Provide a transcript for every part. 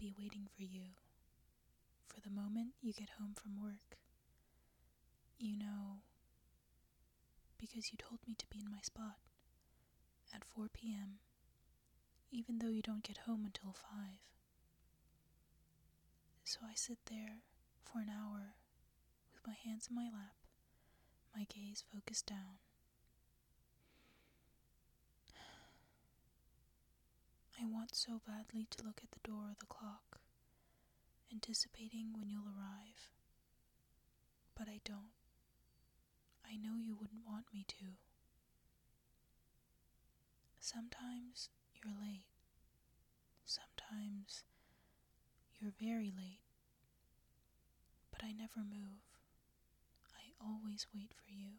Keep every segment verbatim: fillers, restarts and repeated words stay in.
be waiting for you for the moment you get home from work. You know, because you told me to be in my spot at four p.m., even though you don't get home until five. So I sit there for an hour with my hands in my lap, my gaze focused down. I want so badly to look at the door of the clock, anticipating when you'll arrive. But I don't. I know you wouldn't want me to. Sometimes you're late. Sometimes you're very late. But I never move. I always wait for you.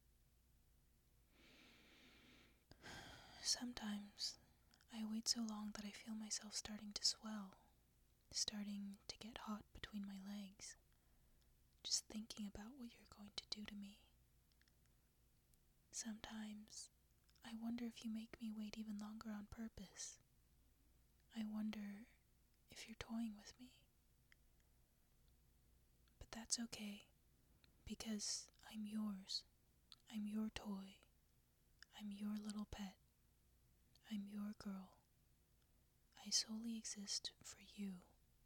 Sometimes I wait so long that I feel myself starting to swell, starting to get hot between my legs, just thinking about what you're going to do to me. Sometimes I wonder if you make me wait even longer on purpose. I wonder if you're toying with me. But that's okay, because I'm yours. I'm your toy. I'm your little pet. I'm your girl. I solely exist for you.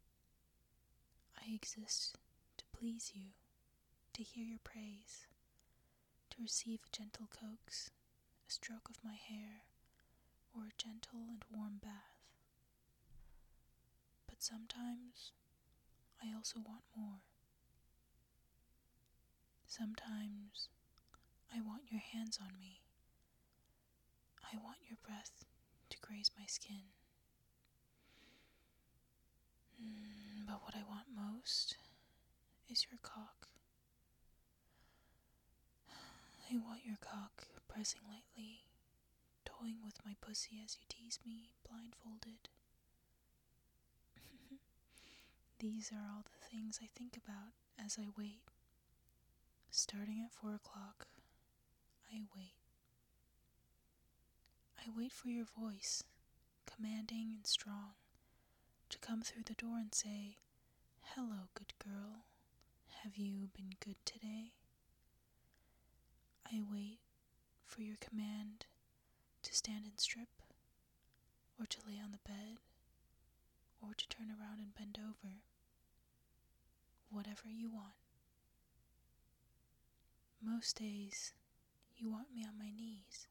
I exist to please you, to hear your praise, to receive a gentle coax, a stroke of my hair, or a gentle and warm bath. But sometimes, I also want more. Sometimes, I want your hands on me. I want your breath to graze my skin. Mm, but what I want most is your cock. I want your cock pressing lightly, toying with my pussy as you tease me, blindfolded. These are all the things I think about as I wait. Starting at four o'clock, I wait. I wait for your voice, commanding and strong, to come through the door and say, "Hello, good girl. Have you been good today?" I wait for your command to stand and strip, or to lay on the bed, or to turn around and bend over. Whatever you want. Most days, you want me on my knees,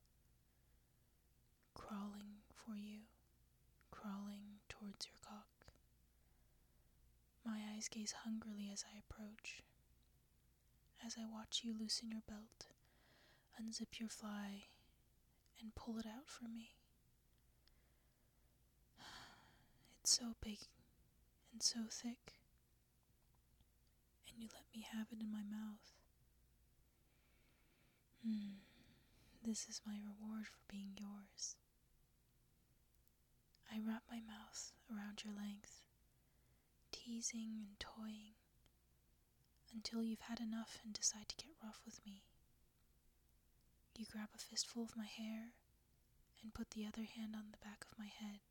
crawling for you, crawling towards your cock. My eyes gaze hungrily as I approach, as I watch you loosen your belt, unzip your fly, and pull it out for me. It's so big and so thick, and you let me have it in my mouth. Hmm, this is my reward for being yours. I wrap my mouth around your length, teasing and toying, until you've had enough and decide to get rough with me. You grab a fistful of my hair and put the other hand on the back of my head.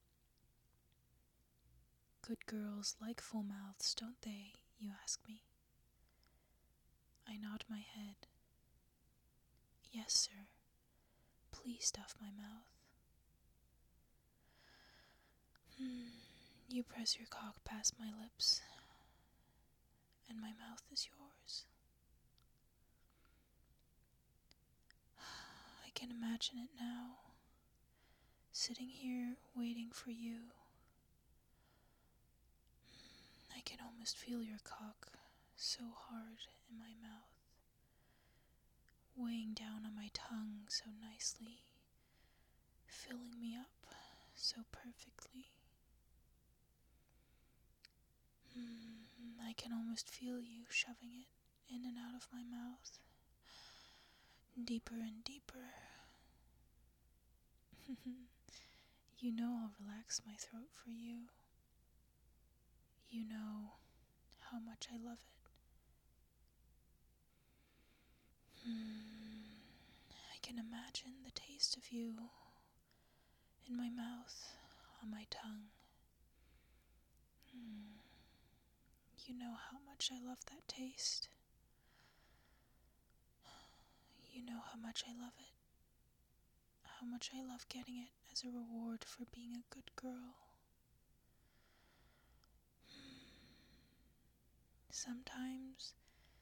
Good girls like full mouths, don't they, you ask me. I nod my head. Yes, sir. Please stuff my mouth. Hmm. You press your cock past my lips, and my mouth is yours. I can imagine it now, sitting here waiting for you. I can almost feel your cock so hard in my mouth, weighing down on my tongue so nicely, filling me up so perfectly. Hmm, I can almost feel you shoving it in and out of my mouth, deeper and deeper. You know I'll relax my throat for you. You know how much I love it. Hmm, I can imagine the taste of you in my mouth, on my tongue. You know how much I love that taste. You know how much I love it. How much I love getting it as a reward for being a good girl. Sometimes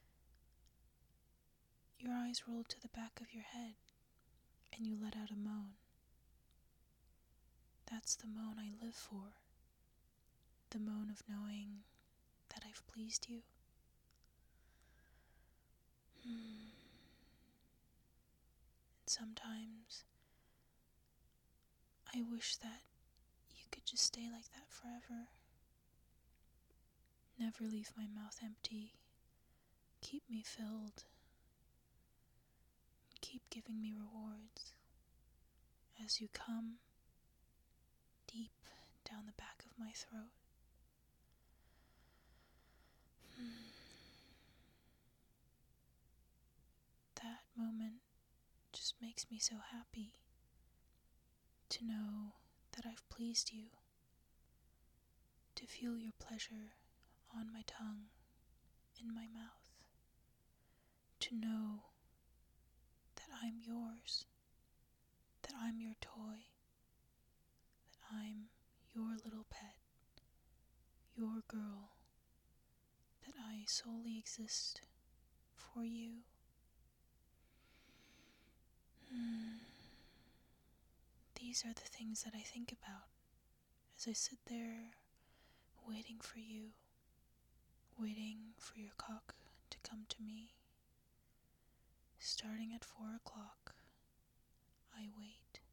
your eyes roll to the back of your head and you let out a moan. That's the moan I live for. The moan of knowing that I've pleased you. And sometimes I wish that you could just stay like that forever. Never leave my mouth empty. Keep me filled. Keep giving me rewards as you come deep down the back of my throat. That moment just makes me so happy to know that I've pleased you, to feel your pleasure on my tongue, in my mouth, to know that I'm yours, that I'm your toy, that I'm your little pet, your girl, that I solely exist for you. Hmm. These are the things that I think about as I sit there waiting for you, waiting for your cock to come to me. Starting at four o'clock, I wait.